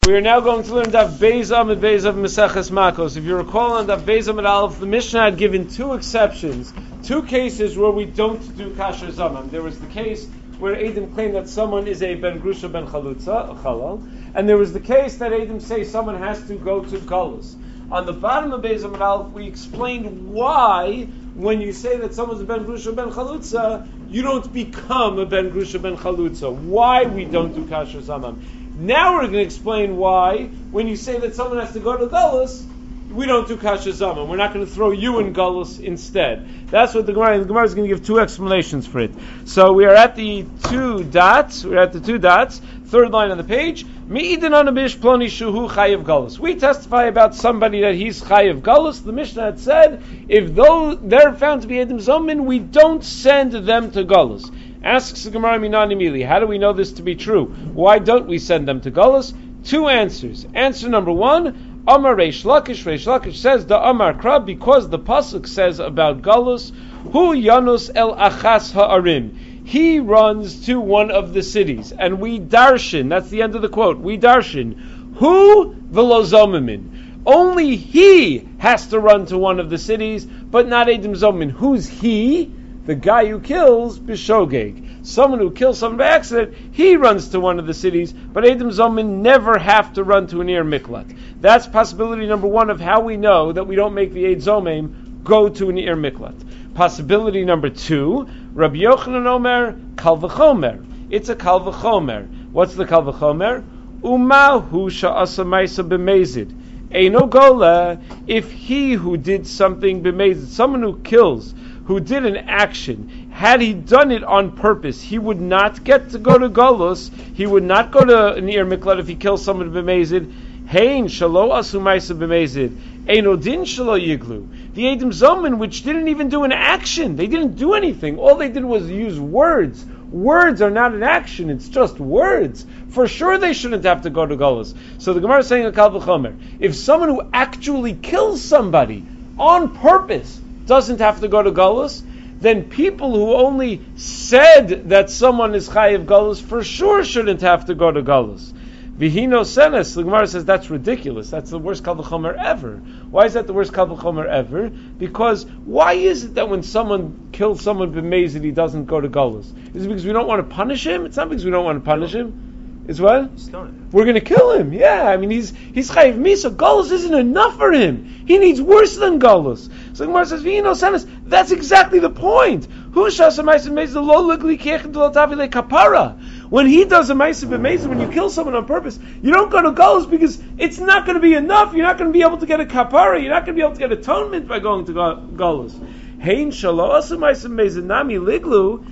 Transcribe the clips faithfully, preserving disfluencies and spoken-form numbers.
We are now going to learn Daf Beis Amud Beis of Maseches Makos. If you recall on Daf Beis Amud Aleph, the Mishnah had given two exceptions, two cases where we don't do kasher zamam. There was the case where Edom claimed that someone is a ben grusha ben chalutza, a chalal, and there was the case that Edom say someone has to go to galus. On the bottom of Beis Amud Aleph, we explained why, when you say that someone's a ben grusha ben chalutza, you don't become a ben grusha ben chalutza. Why we don't do kasher zamam. Now we're going to explain why, when you say that someone has to go to Gullus, we don't do Kasher Zaman. We're not going to throw you in Gullus instead. That's what the Gemara, the Gemara is going to give two explanations for it. So we are at the two dots, we're at the two dots, third line on the page. Me'idin anabish ploni shuhu chayiv Gullus. We testify about somebody that he's chayiv Gullus. The Mishnah had said, if though they're found to be Edom Zomin, we don't send them to Gullus. Asks the Gemara Minan Emili, how do we know this to be true? Why don't we send them to Gullus? Two answers. Answer number one, Amar Reish Lakish. Reish Lakish says the Amar Krab, because the pasuk says about Gullus, Hu Yanus El Achas Ha'arim. He runs to one of the cities, and we darshan. That's the end of the quote. We darshan. Hu V'lo Zomimin. Only he has to run to one of the cities, but not Edom Zomin. Who's he? The guy who kills Bishogeg. Someone who kills someone by accident, he runs to one of the cities, but Edom Zomin never have to run to an Ir Miklat. That's possibility number one of how we know that we don't make the Eid Zomim go to an Ir Miklat. Possibility number two, Rabbi Yochanan Omer, Kal V'chomer. It's a Kal V'chomer. What's the Kal V'chomer? Uma hu sha'asa ma'isa b'mezid. Eino gola, if he who did something b'mezid, someone who kills, who did an action, had he done it on purpose, he would not get to go to Golus, he would not go to an Ir Miklat if he kills someone b'mezid. Hein shalo asu ma'isa b'mezid, eino din shalo yiglu. The Edom Zomin, which didn't even do an action, they didn't do anything, all they did was use words. Words are not an action, it's just words. For sure they shouldn't have to go to Golus. So the Gemara is saying a Kal V'chomer, if someone who actually kills somebody on purpose doesn't have to go to Gullus, then people who only said that someone is Chayiv Gullus for sure shouldn't have to go to Gullus. Vihino Senes, the Gemara says that's ridiculous. That's the worst Kal V'chomer ever. Why is that the worst Kal V'chomer ever? Because why is it that when someone kills someone b'mezid, he doesn't go to Gullus? Is it because we don't want to punish him? It's not because we don't want to punish him. Is what? We're going to kill him. Yeah, I mean he's he's chayiv misa. Gullus isn't enough for him. He needs worse than Gullus. So the Gemara says, "V'ino sanas." That's exactly the point. Who shasa ma'aser b'mezid lo ligli kechet lo tavile kapara. When he does a ma'aser b'mezid, when you kill someone on purpose, you don't go to Gullus because it's not going to be enough. You're not going to be able to get a kapara. You're not going to be able to get atonement by going to Gullus. Hein shalo asu ma'aser b'mezid nami liglu.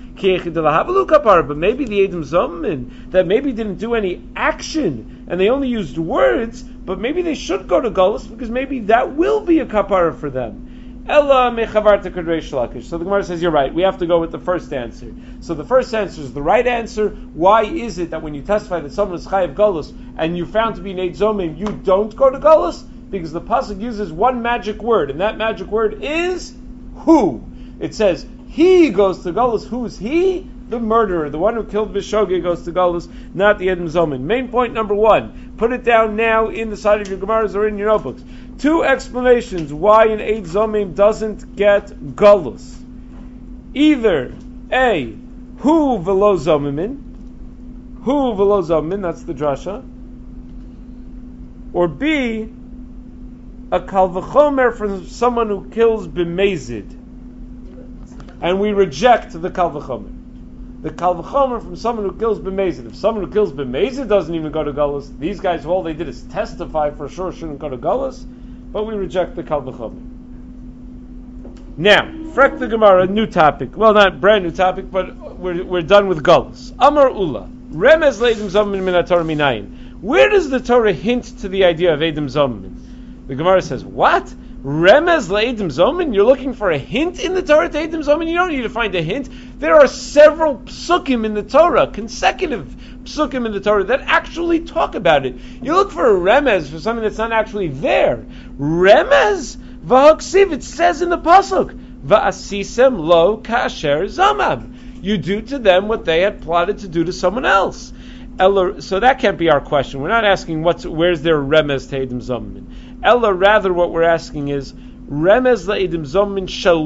But maybe the Edom Zomin, that maybe didn't do any action, and they only used words, but maybe they should go to Gullus, because maybe that will be a kapara for them. Ella mechavarta kadreish lakish. So the Gemara says, you're right, we have to go with the first answer. So the first answer is the right answer. Why is it that when you testify that someone is chayiv Gullus, and you found to be an Eid Zomim, you don't go to Gullus? Because the pasuk uses one magic word, and that magic word is who. It says, he goes to Gullus. Who's he? The murderer, the one who killed Bishogeg goes to Gullus, not the Edom Zomin. Main point number one. Put it down now in the side of your Gemaras or in your notebooks. Two explanations why an Eid Zomim doesn't get Gullus. Either A, Hu V'lo Zomimin. Hu V'lo Zomimin, that's the drasha. Or B, a Kal V'chomer from someone who kills b'mezid. And we reject the Kal V'chomer. The Kal V'chomer from someone who kills b'mezid. If someone who kills b'mezid doesn't even go to Gullus, these guys, all they did is testify for sure shouldn't go to Gullus, but we reject the Kal V'chomer. Now, Frek the Gemara, new topic. Well, not brand new topic, but we're, we're done with Gullus. Amar Ula, Remez le'Edom Zomin min HaTorah minayin. Where does the Torah hint to the idea of Edom Zomin? The Gemara says, what? Remez le'Edom Zomin? You're looking for a hint in the Torah to Edom Zomin? You don't need to find a hint. There are several psukim in the Torah, consecutive psukim in the Torah, that actually talk about it. You look for a remez, for something that's not actually there. Remez? V'haksiv, it says in the pasuk, V'asisem lo kasher zamab. You do to them what they had plotted to do to someone else. Ella, so that can't be our question. We're not asking what's where's their remez to Eidim Zomin. Ella, rather what we're asking is remez la'edim zomin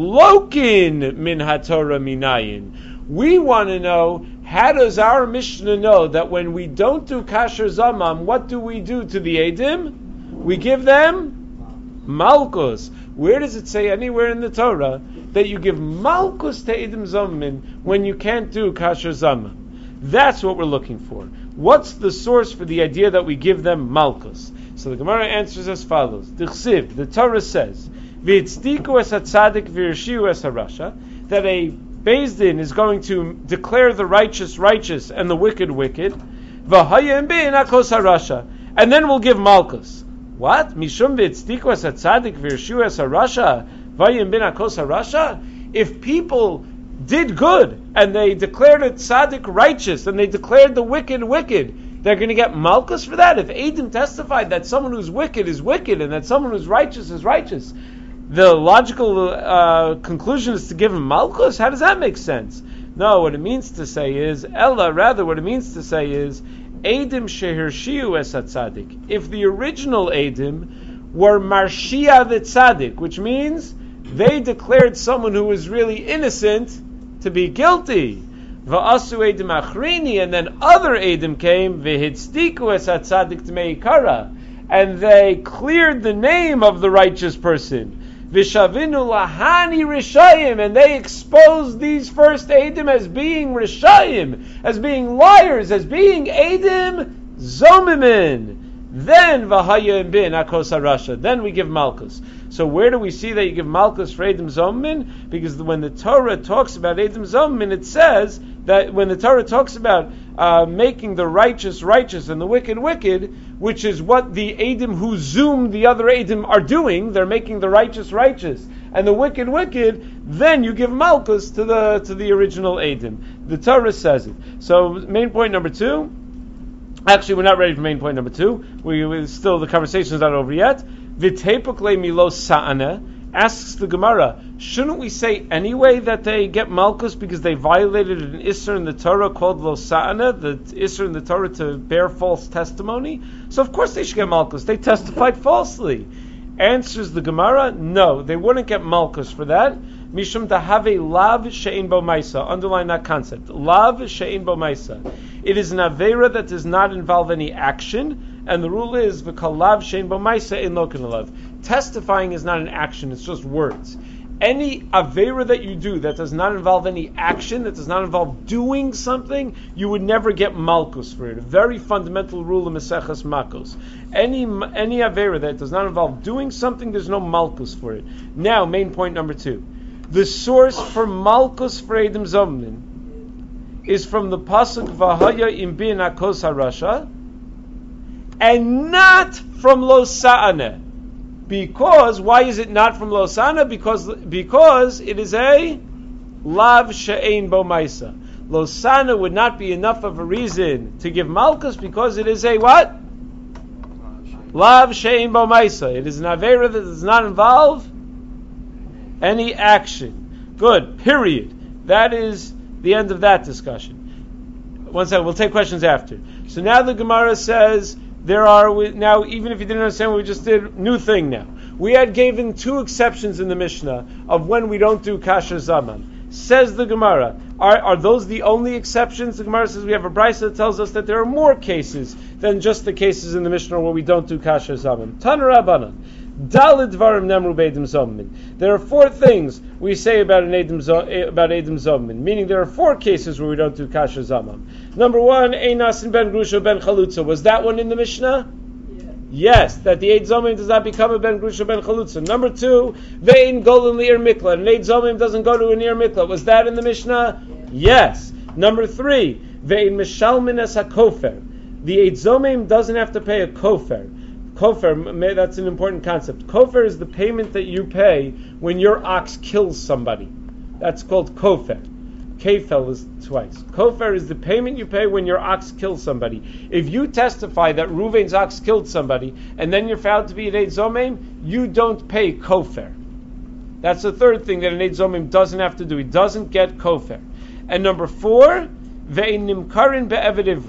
shalokin min haTorah minayin. We want to know, how does our Mishnah know that when we don't do kasher zamam, what do we do to the edim? We give them malchus. Where does it say anywhere in the Torah that you give malchus to edim zomin when you can't do kasher zamam? That's what we're looking for. What's the source for the idea that we give them malchus? So the Gemara answers as follows. D'chsiv, the Torah says, V'yitzdiku es hatzadik v'yirshiu es harasha, that a Beis Din is going to declare the righteous righteous and the wicked wicked, v'hayim bin akos harasha, and then we'll give malchus. What? Mishum v'yitzdiku es hatzadik v'yirshiu es harasha, v'hayim bin akos harasha? If people did good and they declared a tzaddik righteous and they declared the wicked wicked, they're going to get malchus for that? If Eidim testified that someone who's wicked is wicked and that someone who's righteous is righteous, the logical uh, conclusion is to give him malchus? How does that make sense? No, what it means to say is, Ella, rather what it means to say is, Eidim shehirshiu es hatzadik. If the original Eidim were marshia v'tzadik, which means they declared someone who was really innocent to be guilty. Va'asu edim achrini, and then other edim came, v'hitzdiku es hatzadik t'meikara, and they cleared the name of the righteous person. V'shavinu lahani rishayim, and they exposed these first edim as being rishayim, as being liars, as being edim zomimin. Then v'hayim bin akos harasha. Then we give malchus. So where do we see that you give malchus for Eidim Zomin? Because when the Torah talks about Eidim Zomin, it says that when the Torah talks about uh, making the righteous righteous and the wicked wicked, which is what the Eidim who zoom the other Eidim are doing, they're making the righteous righteous and the wicked wicked, then you give malchus to the to the original Eidim. The Torah says it. So main point number two. Actually, we're not ready for main point number two. We, we still the conversation is not over yet. V'tepukle milo sa'ana asks the Gemara, shouldn't we say anyway that they get malchus because they violated an isser in the Torah called lo sa'ana, the isser in the Torah to bear false testimony? So of course they should get malchus. They testified falsely. Answers the Gemara, no, they wouldn't get malchus for that. Mishum dahave lav she'in bo maisa. Underline that concept. Lav she'in bo maisa. It is an avera that does not involve any action, and the rule is v'kal lav she'in bo maisa in lo kanalav. Testifying is not an action; it's just words. Any avera that you do that does not involve any action, that does not involve doing something, you would never get malchus for it. A very fundamental rule in Maseches Makos. Any any avera that does not involve doing something, there's no malchus for it. Now, main point number two. The source for malchus for Eidim Zomin is from the pasuk V'haya im bin akos harasha, and not from Lo Sa'aneh. Because, why is it not from Lo Sa'aneh? Because, because it is a lav she'ein bo maisa. Lo Sa'aneh would not be enough of a reason to give malchus because it is a what? Lav she'ein bo maisa. It is an avera that does not involve any action. Good. Period. That is the end of that discussion. One second. We'll take questions after. So now the Gemara says there are now, even if you didn't understand what we just did, new thing now. We had given two exceptions in the Mishnah of when we don't do kasher zaman. Says the Gemara, are, are those the only exceptions? The Gemara says we have a brisa that tells us that there are more cases than just the cases in the Mishnah where we don't do kasher zaman. Tana Rabbanan. Daled dvarim nemru b'edim zomin. There are four things we say about an edim zo, about edim zomin, meaning there are four cases where we don't do kasher zamam. Number one, einas ben grusha ben chalutza. Was that one in the Mishnah? Yeah. Yes, that the eid zomin does not become a ben grusha ben chalutza. Number two, vein golin li'ir mikla. An eid zomin doesn't go to an ir mikla. Was that in the Mishnah? Yeah. Yes. Number three, vein mishalmin es hakofer. The eid zomin doesn't have to pay a kofer. Kofer, that's an important concept. Kofer is the payment that you pay when your ox kills somebody. That's called kofer. Kefel is twice. Kofer is the payment you pay when your ox kills somebody. If you testify that Reuven's ox killed somebody, and then you're found to be an Eid Zomim, you don't pay kofer. That's the third thing that an Eid Zomim doesn't have to do. He doesn't get kofer. And number four, ve'in nimkarin be'eved ivri.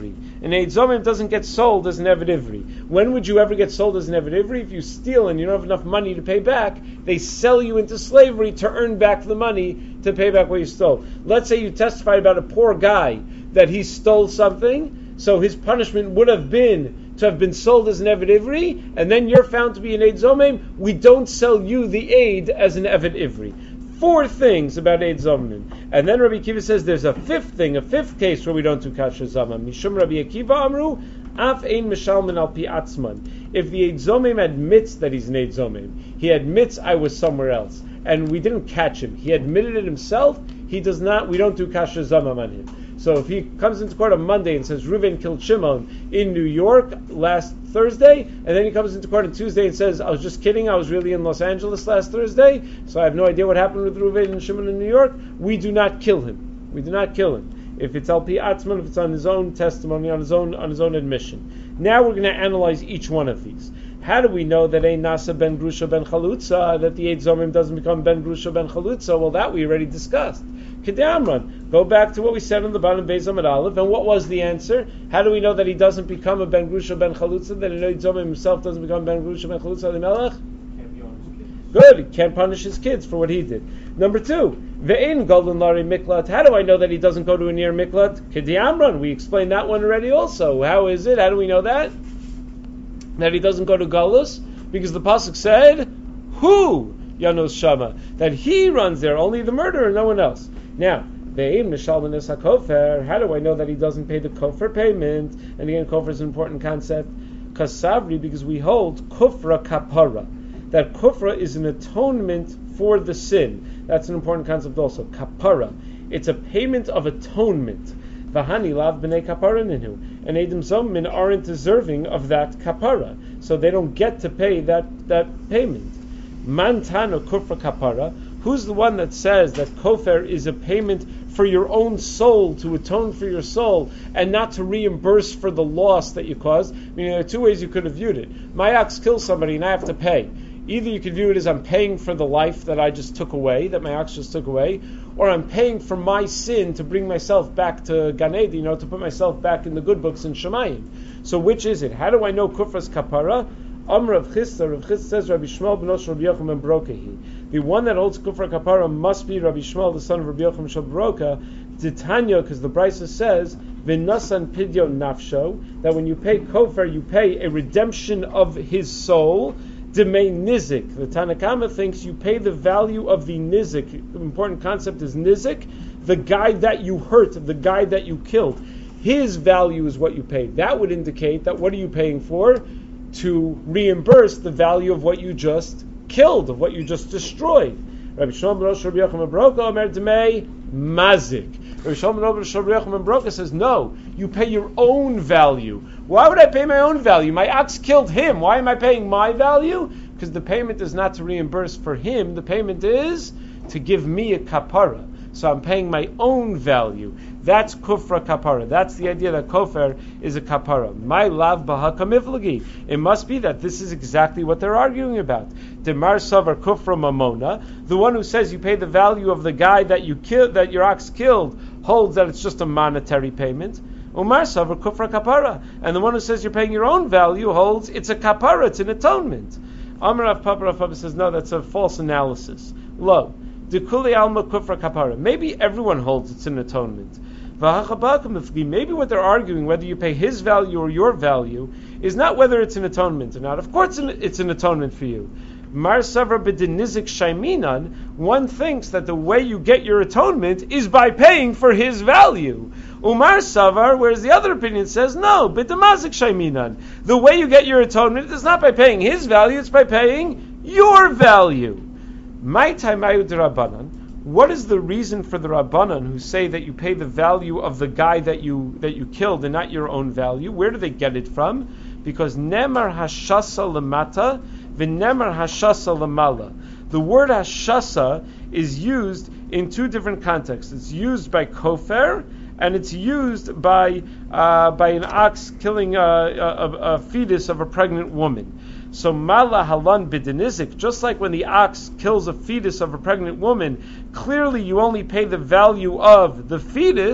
An Eid Zomim doesn't get sold as an Eved Ivri. When would you ever get sold as an Eved Ivri? If you steal and you don't have enough money to pay back, they sell you into slavery to earn back the money to pay back what you stole. Let's say you testified about a poor guy that he stole something, so his punishment would have been to have been sold as an Eved Ivri, and then you're found to be an Eid Zomim. We don't sell you the aid as an Eved Ivri. Four things about Eid Zomim. And then Rabbi Akiva says there's a fifth thing, a fifth case where we don't do kasher zamam. Mishum Rabbi Akiva amru, af ein mishalman al pi atzman. If the Eid Zomim admits that he's an Eid Zomim, he admits I was somewhere else, and we didn't catch him. He admitted it himself. He does not. We don't do kasher zamam on him. So if he comes into court on Monday and says Reuven killed Shimon in New York last Thursday, and then he comes into court on Tuesday and says, I was just kidding, I was really in Los Angeles last Thursday, so I have no idea what happened with Reuven and Shimon in New York, we do not kill him. We do not kill him. If it's Al Pi Atzman, if it's on his own testimony, on his own on his own admission. Now we're going to analyze each one of these. How do we know that Ein Nasa ben Grusha ben Chalutza, that the Eid Zomim doesn't become ben Grusha ben Chalutza? Well, that we already discussed. Kedamran. Go back to what we said on the bottom of Beis Amud Aleph, and what was the answer? How do we know that he doesn't become a ben Grusha ben Chalutza, that an Eid Zomim himself doesn't become ben Grusha ben Chalutza the Melech? Good, he can't punish his kids for what he did. Number two, Ve'in golden lari miklat. How do I know that he doesn't go to a near miklat? Kedamran. We explained that one already also. How is it? How do we know that? That he doesn't go to Galus? Because the pasuk said, who Yanos Shama? That he runs there, only the murderer, no one else. Now, Ve'im Mishalmanis HaKofer, how do I know that he doesn't pay the Kofer payment? And again, Kofer is an important concept. Kasavri, because we hold Kufra Kapara. That Kufra is an atonement for the sin. That's an important concept also. Kapara. It's a payment of atonement. Vahani lav b'nei kapara ninu. And Edom Zomim aren't deserving of that kapara. So they don't get to pay that, that payment. Mantano kufra kapara. Who's the one that says that kofer is a payment for your own soul, to atone for your soul, and not to reimburse for the loss that you caused? I mean, there are two ways you could have viewed it. My ox kills somebody and I have to pay. Either you could view it as I'm paying for the life that I just took away, that my ox just took away, or I'm paying for my sin to bring myself back to Gan Eden, you know, to put myself back in the good books in Shemayim. So which is it? How do I know kufras kapara? Amr of Chisda, Rav Chisda says Rabbi Shmuel b'nos Rabbi Yochanan ben Brokahi. The one that holds kufra kapara must be Rabbi Shmuel, the son of Rabbi Yochanan ben Broka. Titanya, because the Brisa says v'nasan pidyon nafsho, that when you pay kofer, you pay a redemption of his soul. Demei nizik. The Tanakama thinks you pay the value of the nizik. The important concept is nizik, the guy that you hurt, the guy that you killed. His value is what you pay. That would indicate that what are you paying for? To reimburse the value of what you just killed, of what you just destroyed. Rabbi Shlomo ben Rabbi Yochanan ben Broka Omer Demei Mazik. Rabbi Shlomo ben Rabbi Yochanan ben Broka says, no, you pay your own value. Why would I pay my own value? My ox killed him. Why am I paying my value? Because the payment is not to reimburse for him. The payment is to give me a kapara. So I'm paying my own value. That's kufra kapara. That's the idea that kofer is a kapara. My lav bahakamivlagi. It must be that this is exactly what they're arguing about. Demar savar kufra mamona. The one who says you pay the value of the guy that you killed, that your ox killed, holds that it's just a monetary payment. Umar savar kufra kapara. And the one who says you're paying your own value holds it's a kapara, it's an atonement. Amar Rav Papa Rav Papa says no, that's a false analysis. Lo. Dekuli alma kufra kapara. Maybe everyone holds it's an atonement. Maybe what they're arguing, whether you pay his value or your value, is not whether it's an atonement or not. Of course it's an atonement for you. Mar Savar b'denizik shaiminan, one thinks that the way you get your atonement is by paying for his value. Umar Savar, whereas the other opinion says, no, b'demazik shaiminan. The way you get your atonement is not by paying his value, it's by paying your value. My taimayu d'Rabbanan. What is the reason for the Rabbanan who say that you pay the value of the guy that you that you killed and not your own value? Where do they get it from? Because nemar hashasa lemata v'nemar hashasa lemala. The word hashasa is used in two different contexts. It's used by kofer and it's used by uh, by an ox killing a, a, a fetus of a pregnant woman. So mala halan bidenizik, just like when the ox kills a fetus of a pregnant woman, clearly you only pay the value of the fetus.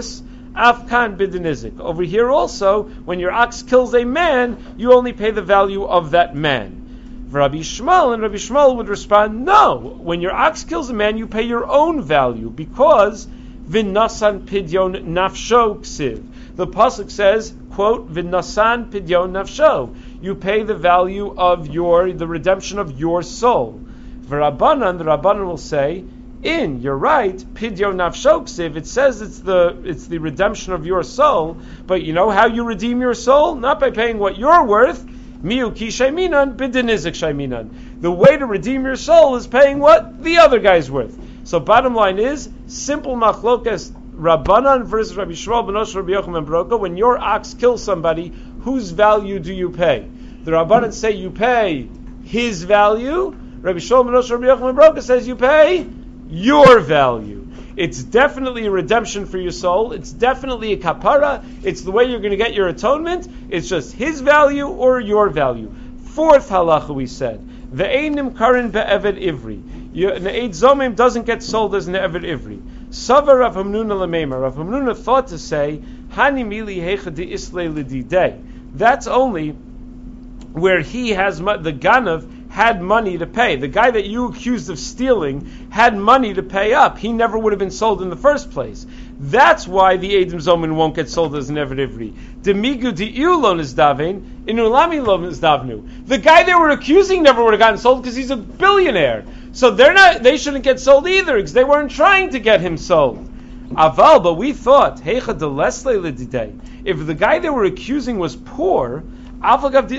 Afkan bidinizik. Over here also, when your ox kills a man, you only pay the value of that man. Rabbi Shmuel and Rabbi Shmuel would respond, no. When your ox kills a man, you pay your own value because v'nasan pidyon nafsho ksiv. The pasuk says, quote, v'nasan pidyon nafsho. You pay the value of your, the redemption of your soul. V'Rabbanan, the Rabbanan will say, in, you're right, pidyon nafsho ksiv, it says it's the it's the redemption of your soul, but you know how you redeem your soul? Not by paying what you're worth. Miu ki shaiminan bidinizik shaiminan. The way to redeem your soul is paying what the other guy's worth. So bottom line is, simple machlokas Rabbanan versus Rabbi Shmuel ben Osher Rabbi Yochanan ben Broka. When your ox kills somebody, whose value do you pay? The Rabbanan say you pay his value. Rabbi Shmuel ben Osher Rabbi Yochanan ben Broka says you pay your value. It's definitely a redemption for your soul. It's definitely a kapara. It's the way you're going to get your atonement. It's just his value or your value. Fourth halacha we said, the einim karin be'eved ivri. An eid zomim doesn't get sold as an eved ivri. Savar Rav Hamnuna lemema. Rav Hamnuna thought to say, hani mili hecha de islay lididei. That's only where he has the ganav had money to pay. The guy that you accused of stealing had money to pay up. He never would have been sold in the first place. That's why the Eidim Zomin won't get sold as an Eved Ivri. Demigu di'u lo nizdavein, inulami lo nizdavnu. The guy they were accusing never would have gotten sold because he's a billionaire. So they're not. They shouldn't get sold either because they weren't trying to get him sold. Aval, but we thought, heicha de lesle lididei. If the guy they were accusing was poor, even if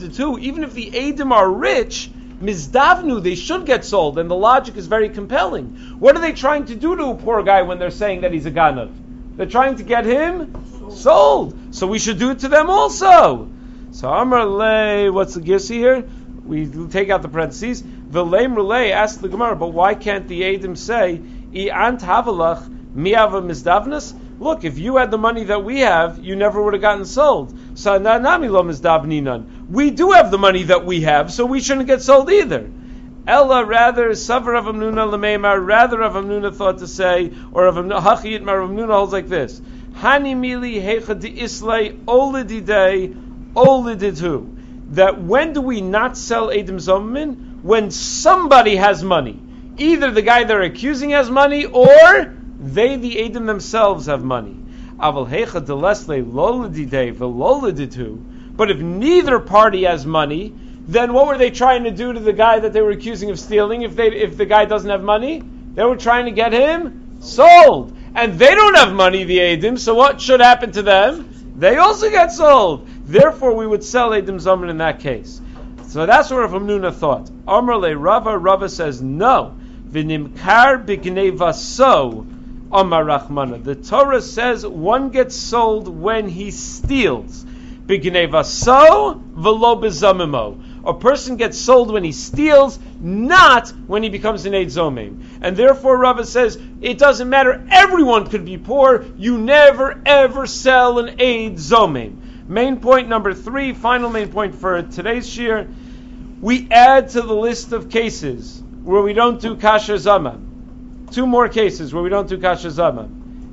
the Eidim are rich, mizdavnu, they should get sold, and the logic is very compelling. What are they trying to do to a poor guy when they're saying that he's a ganav? They're trying to get him sold. sold. So we should do it to them also. So Amar Le, what's the gisi here? We take out the parentheses. V'leim Rulei asked the Gemara, but why can't the Eidim say, I ant havalach miava mizdavnus? Look, if you had the money that we have, you never would have gotten sold. So nanami lo mizdavninan. We do have the money that we have, so we shouldn't get sold either. Ella, rather, Savar Rav Hamnuna l'meimar, rather Rav Hamnuna thought to say, or Rav Hachiyit Rav Hamnuna holds like this: Hani mili hecha di islay olididei olididu. That when do we not sell Eidim Zomin? When somebody has money. Either the guy they're accusing has money, or they, the Eidim themselves, have money. Aval hecha de lesle lolididei velolididu. But if neither party has money, then what were they trying to do to the guy that they were accusing of stealing? If they, if the guy doesn't have money, they were trying to get him sold, and they don't have money, the Eidim. So what should happen to them? They also get sold. Therefore, we would sell Eidim Zomin in that case. So that's what Rav Hamnuna thought. Amar le Rava. Rava says no. V'nimkar b'gneva so. Amar Rachmana. The Torah says one gets sold when he steals. B'gneva so v'lo b'zamimo. A person gets sold when he steals, not when he becomes an Eid Zomim. And therefore Rava says, it doesn't matter, everyone could be poor, you never ever sell an Eid Zomim. Main point number three, final main point for today's shir, we add to the list of cases where we don't do kasher zama. Two more cases where we don't do kasher zama.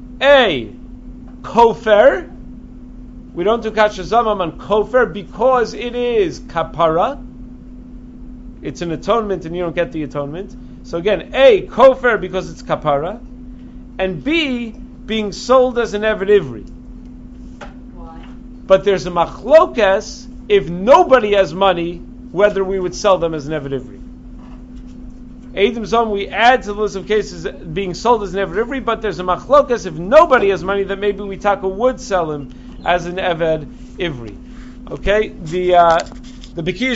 A, kofer. We don't do kasher zama on kofer because it is kapara. It's an atonement and you don't get the atonement. So again, A, kofer because it's kapara. And B, being sold as an eved ivri. Why? But there's a machlokas if nobody has money, whether we would sell them as an eved ivri. Eidim Zom, we add to the list of cases being sold as an eved ivri, but there's a machlokas if nobody has money that maybe we taka would sell him as an eved ivri. Okay, the uh, the Bekir